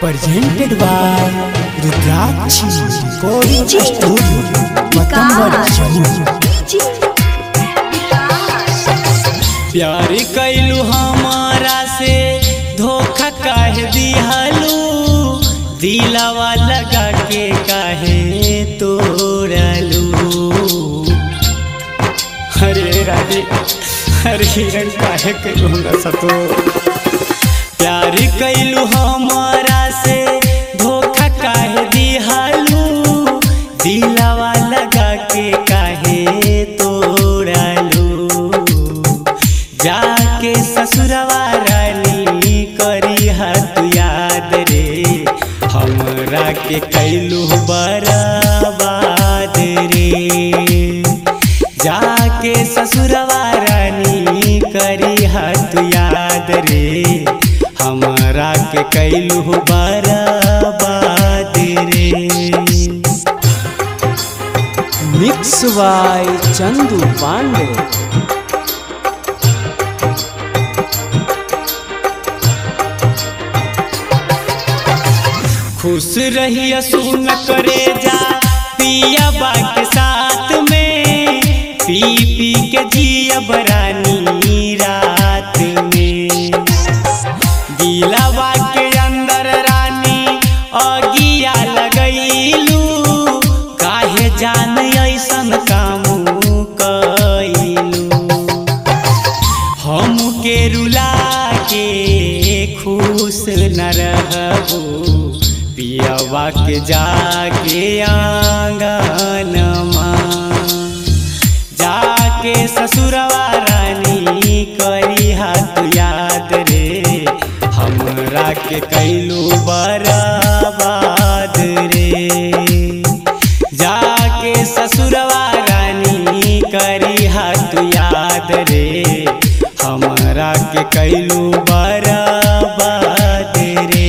presented by Rudrakshi Recording Studio, Matambar Jammu। प्यार कैलू हमारा से धोखा काहे दिहलू, दिलावा लगा के काहे तोड़लू। अरे राधे अरे हिरण काहे कैलू हमरा सतो। प्यार कैलू हमारा से धोखा काहे दिहलू, दिलावा लगा के काहे तोड़लू। जाके ससुरवा रानी करी हाथ याद रे, हमरा के कैलू बर्बाद रे। जाके ससुरवा रानी करी हाथ याद रे, हमरा के कैलू बर्बाद रे। Mix by Chandu Pandey। खुश रहिया सुन करे जा पिया के साथ में, पी पी के जिया बरानी रात में। दिलवा के अंदर रानी अगिया लगैलू, काहे जान ऐसन काम कैलू। हम के रुला के खुश न रहबू, पियावा के जाके आंगनमा। जाके ससुरवा रानी करी हाथ याद रे, हमरा के कैलू बर्बाद रे। जाके ससुरवा रानी करी हाथ याद रे, हमरा के कैलू बर्बाद रे।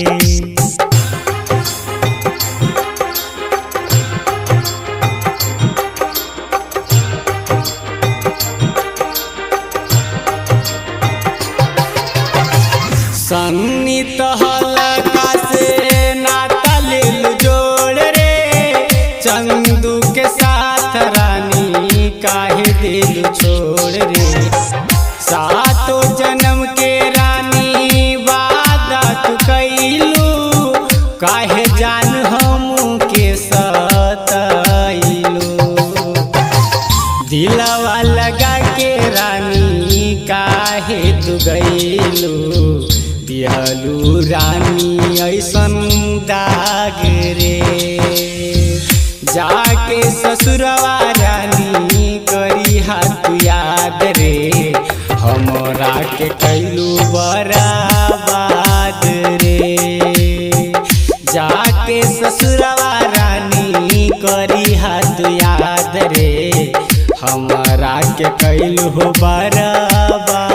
सन्नी हल्का से नाता ले जोड़ रे, चंदू के साथ रानी काहे दिल छोड़ रे। सातों जन्म के रानी वादा तू कैलू, काहे जान हम के सताइलू। दिलवा लगा के रानी काहे तू गइलू, दिहलू रानी ऐसन दाग रे। जाके ससुरवा रानी करी हाथ याद रे, हमरा के कैलू बर्बाद रे। जाके ससुरवा रानी करी हाथ याद रे, हमरा के कैलू बर्बाद।